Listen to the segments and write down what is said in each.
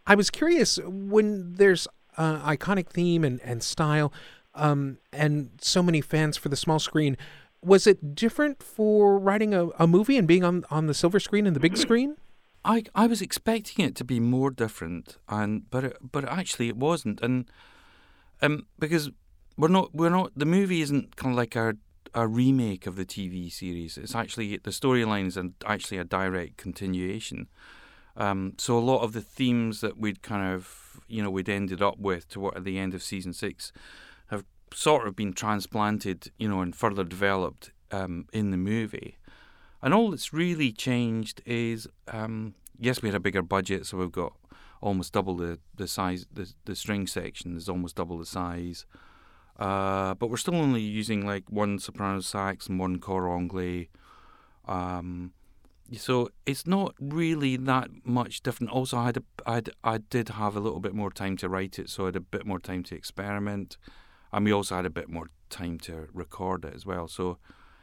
I was curious when there's iconic theme and style, and so many fans for the small screen. Was it different for writing a movie and being on the silver screen and the big screen? I was expecting it to be more different, but actually it wasn't, and because we're not the movie isn't kind of like a remake of the TV series. It's actually the storylines and actually a direct continuation. So a lot of the themes that we'd ended up with at the end of season 6 have sort of been transplanted, and further developed in the movie. And all that's really changed is, yes, we had a bigger budget, so we've got almost double the size. The string section is almost double the size, but we're still only using like one soprano sax and one cor anglais. So it's not really that much different. Also, I did have a little bit more time to write it, so I had a bit more time to experiment, and we also had a bit more time to record it as well. So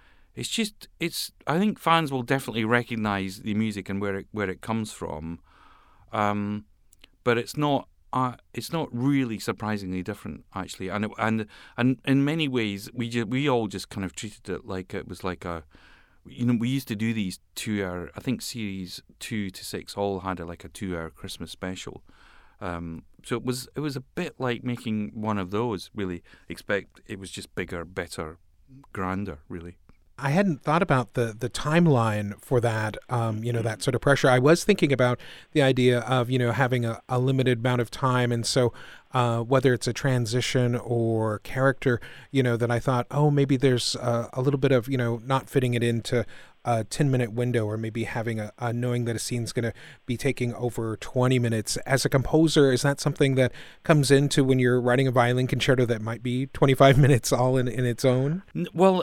I think fans will definitely recognise the music and where it comes from, but it's not really surprisingly different actually, and in many ways we all just kind of treated it like it was like a. We used to do these 2-hour. I think series 2 to 6 all had a 2-hour Christmas special. So it was a bit like making one of those. Really, except it was just bigger, better, grander. Really. I hadn't thought about the timeline for that, that sort of pressure. I was thinking about the idea of, having a limited amount of time. And so whether it's a transition or character, that I thought, oh, maybe there's a little bit of, not fitting it into a 10-minute window, or maybe having a knowing that a scene's going to be taking over 20 minutes. As a composer, is that something that comes into when you're writing a violin concerto that might be 25 minutes all in its own? Well,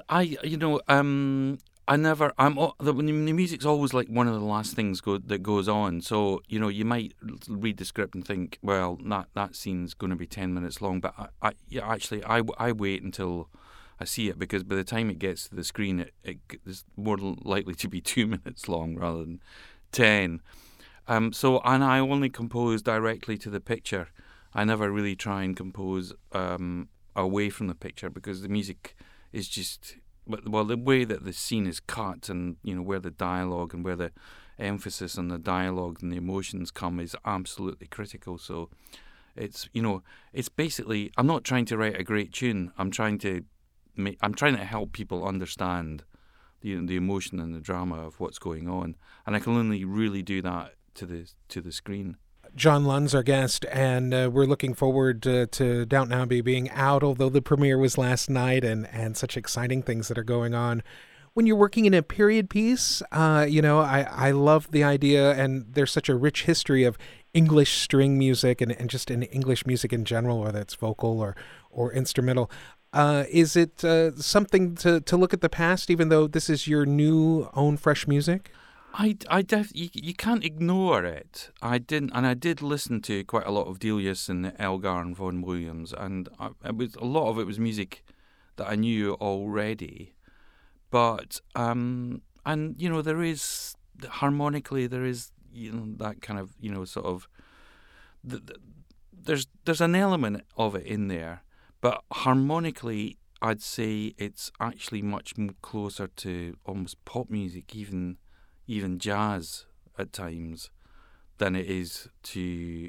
the music's always like one of the last things that goes on. So you might read the script and think, well, that scene's going to be 10 minutes long, but I wait until I see it, because by the time it gets to the screen, it is more likely to be 2 minutes long rather than 10. And I only compose directly to the picture. I never really try and compose away from the picture, because the music is just, well, the way that the scene is cut, and where the dialogue and where the emphasis on the dialogue and the emotions come is absolutely critical. So it's basically, I'm not trying to write a great tune. I'm trying to help people understand the emotion and the drama of what's going on, and I can only really do that to the screen. John Lund's our guest, and we're looking forward to Downton Abbey being out, although the premiere was last night, and such exciting things that are going on. When you're working in a period piece, I love the idea, and there's such a rich history of English string music and just in English music in general, whether it's vocal or instrumental. Is it something to look at the past, even though this is your new own fresh music? You can't ignore it. I did listen to quite a lot of Delius and Elgar and Vaughan Williams, and a lot of it was music that I knew already. But there is harmonically, there is that kind of sort of there's an element of it in there. But harmonically, I'd say it's actually much closer to almost pop music, even jazz at times, than it is to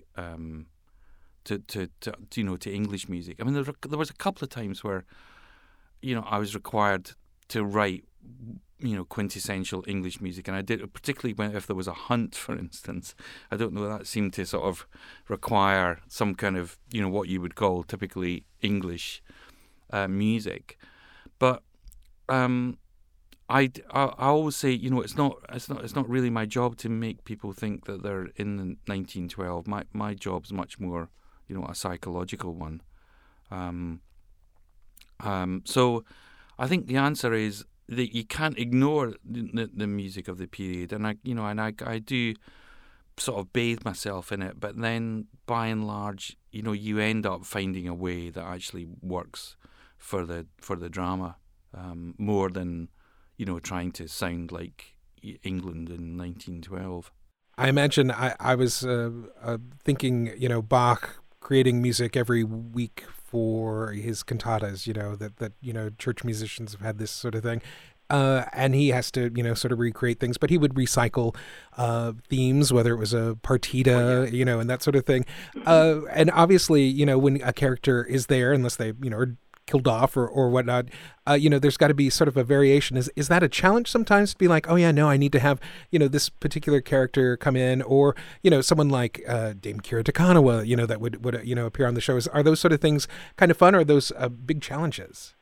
English music. I mean, there was a couple of times where I was required to write quintessential English music, and I did, particularly if there was a hunt, for instance. I don't know, that seemed to sort of require some kind of what you would call typically English music. But I always say it's not really my job to make people think that they're in the 1912. My job's much more a psychological one. So I think the answer is that you can't ignore the music of the period, and I do sort of bathe myself in it, but then by and large, you end up finding a way that actually works for the drama, more than trying to sound like England in 1912. I imagine I was thinking, Bach creating music every week for his cantatas, that church musicians have had this sort of thing. And he has to, sort of recreate things, but he would recycle themes, whether it was a partita, and that sort of thing. And obviously, when a character is there, unless they, are killed off or whatnot, there's got to be sort of a variation. Is that a challenge sometimes to be like, oh yeah, no, I need to have, this particular character come in, or, someone like Dame Kira Takanawa, that would appear on the shows. Are those sort of things kind of fun, or are those big challenges?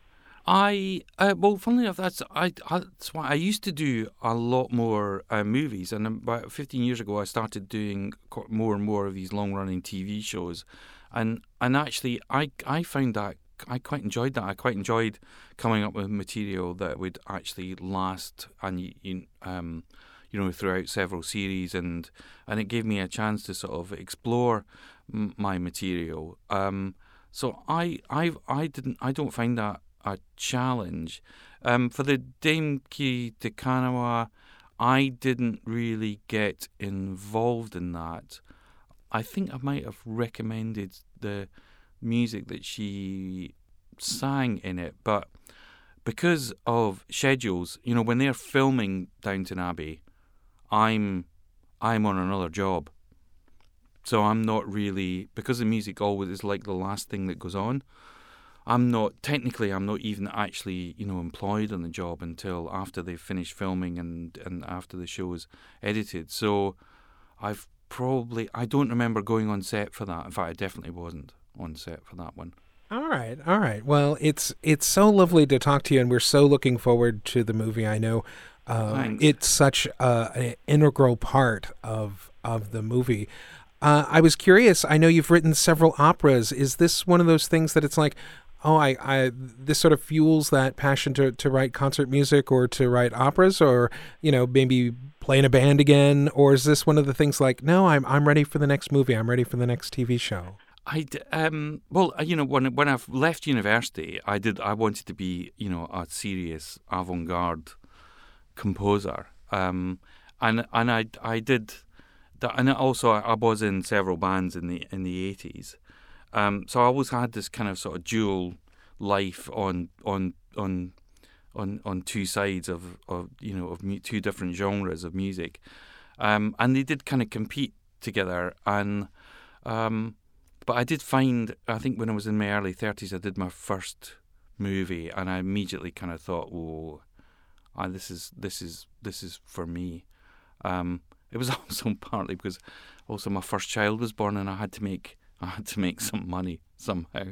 Well, funnily enough, that's why I used to do a lot more movies, and about 15 years ago, I started doing more and more of these long-running TV shows, and actually, I found that I quite enjoyed that. I quite enjoyed coming up with material that would actually last, and throughout several series, and it gave me a chance to sort of explore my material. So I don't find that a challenge. For the Dame Kiri Takanawa, I didn't really get involved in that. I think I might have recommended the music that she sang in it, but because of schedules, when they're filming Downton Abbey, I'm on another job. So I'm not really, because the music always is like the last thing that goes on. I'm not even actually, employed on the job until after they've finished filming and after the show is edited. So I don't remember going on set for that. In fact, I definitely wasn't on set for that one. All right. Well, it's so lovely to talk to you, and we're so looking forward to the movie. I know it's such an integral part of the movie. I was curious. I know you've written several operas. Is this one of those things that it's like, oh, this sort of fuels that passion to write concert music or to write operas, or maybe play in a band again? Or is this one of the things like, no, I'm ready for the next movie. I'm ready for the next TV show. When I left university, I wanted to be, a serious avant-garde composer, and I did that, and also I was in several bands in the 80s, so I always had this kind of sort of dual life on two sides of two different genres of music, and they did kind of compete together, and but I did find, I think when I was in my early 30s, I did my first movie, and I immediately kind of thought, "Whoa, this is for me." It was also partly because also my first child was born, and I had to make some money somehow,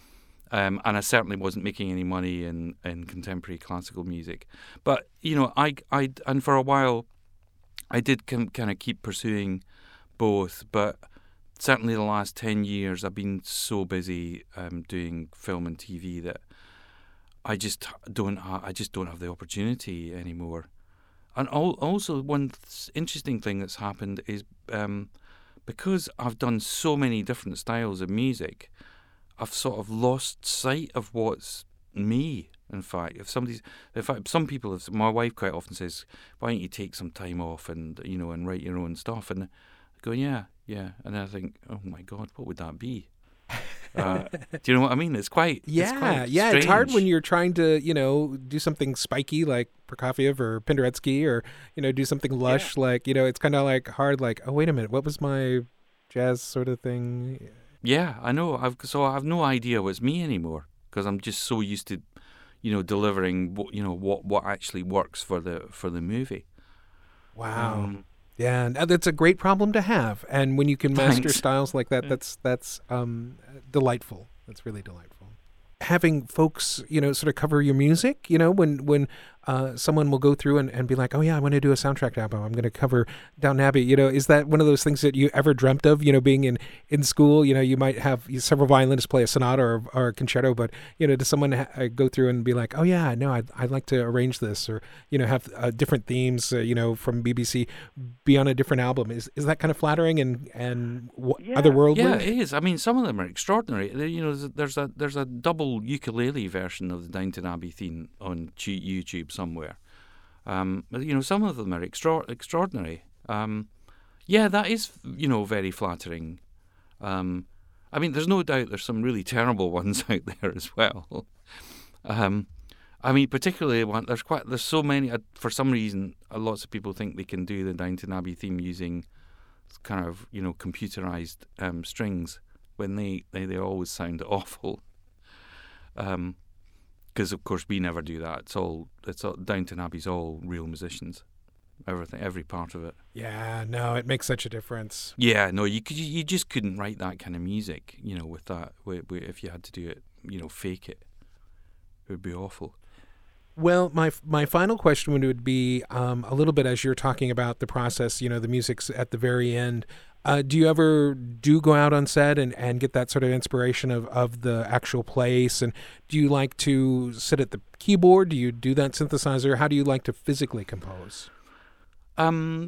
and I certainly wasn't making any money in contemporary classical music. But and for a while, I did kind of keep pursuing both, but certainly the last 10 years, I've been so busy doing film and TV that I just don't have the opportunity anymore. And also, one interesting thing that's happened is because I've done so many different styles of music, I've sort of lost sight of what's me. In fact, some people my wife quite often says, "Why don't you take some time off and and write your own stuff?" And I go, yeah. And I think, oh my God, what would that be? Do you know what I mean? It's quite strange. It's hard when you're trying to do something spiky like Prokofiev or Penderecki, or do something lush like it's kind of like hard, like, oh wait a minute, what was my jazz sort of thing? Yeah, I know. I have no idea what's me anymore, because I'm just so used to delivering what actually works for the movie. Wow. Yeah, and that's a great problem to have. And when you can master styles like that, that's delightful. That's really delightful. Having folks, sort of cover your music, when someone will go through and be like, oh yeah, I want to do a soundtrack album, I'm going to cover Downton Abbey. Is that one of those things that you ever dreamt of, being in school? You might have several violinists play a sonata or a concerto, but, does someone go through and be like, oh yeah, no, I'd like to arrange this, or, have different themes, from BBC be on a different album? Is that kind of flattering and otherworldly? Yeah, it is. I mean, some of them are extraordinary. There's a double ukulele version of the Downton Abbey theme on YouTube somewhere. Some of them are extraordinary. Yeah, that is, very flattering. I mean, there's no doubt there's some really terrible ones out there as well. I mean, particularly there's so many. For some reason, lots of people think they can do the Downton Abbey theme using kind of computerized strings when they always sound awful. Because of course we never do that. It's all Downton Abbey's all real musicians. Everything, every part of it. Yeah, no, it makes such a difference. Yeah, no, you just couldn't write that kind of music, with that. If you had to do it, fake it, it would be awful. Well, my final question would be a little bit as you're talking about the process, the music's at the very end. Do you ever go out on set and get that sort of inspiration of the actual place? And do you like to sit at the keyboard? Do you do that synthesizer? How do you like to physically compose? I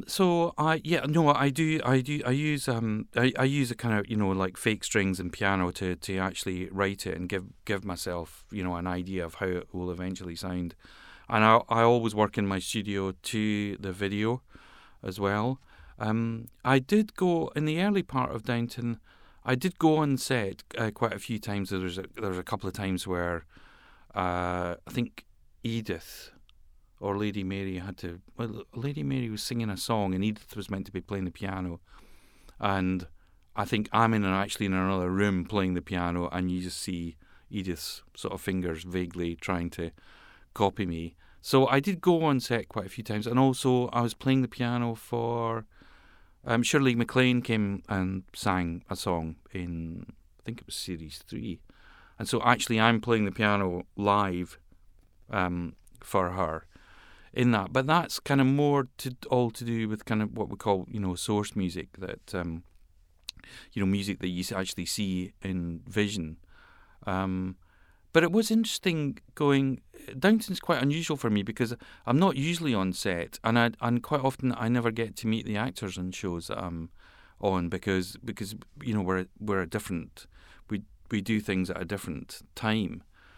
do. I use a kind of like fake strings and piano to actually write it and give myself an idea of how it will eventually sound, and I always work in my studio to the video, as well. I did go in the early part of Downton. I did go on set quite a few times. There was a couple of times where I think Edith or Lady Mary Lady Mary was singing a song and Edith was meant to be playing the piano, and I think I'm actually in another room playing the piano, and you just see Edith's sort of fingers vaguely trying to copy me. So I did go on set quite a few times, and also I was playing the piano for Shirley MacLaine came and sang a song in, I think it was series 3, and so actually I'm playing the piano live for her in that. But that's kind of more to do with kind of what we call source music, that music that you actually see in vision. But it was interesting going. Downton's quite unusual for me because I'm not usually on set, and quite often I never get to meet the actors on shows that I'm on because we're a different. We do things at a different time.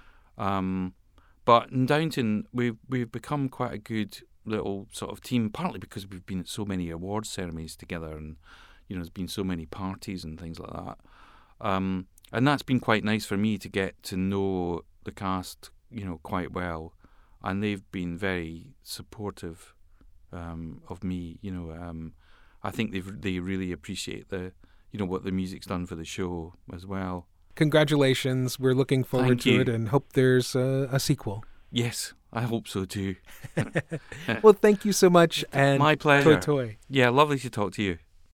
But in Downton, we've become quite a good little sort of team, partly because we've been at so many awards ceremonies together, and there's been so many parties and things like that. And that's been quite nice for me to get to know the cast, quite well, and they've been very supportive of me. I think they really appreciate what the music's done for the show as well. Congratulations! We're looking forward to it and hope there's a sequel. Yes, I hope so too. Well, thank you so much, and my pleasure. Toi toi. Yeah, lovely to talk to you.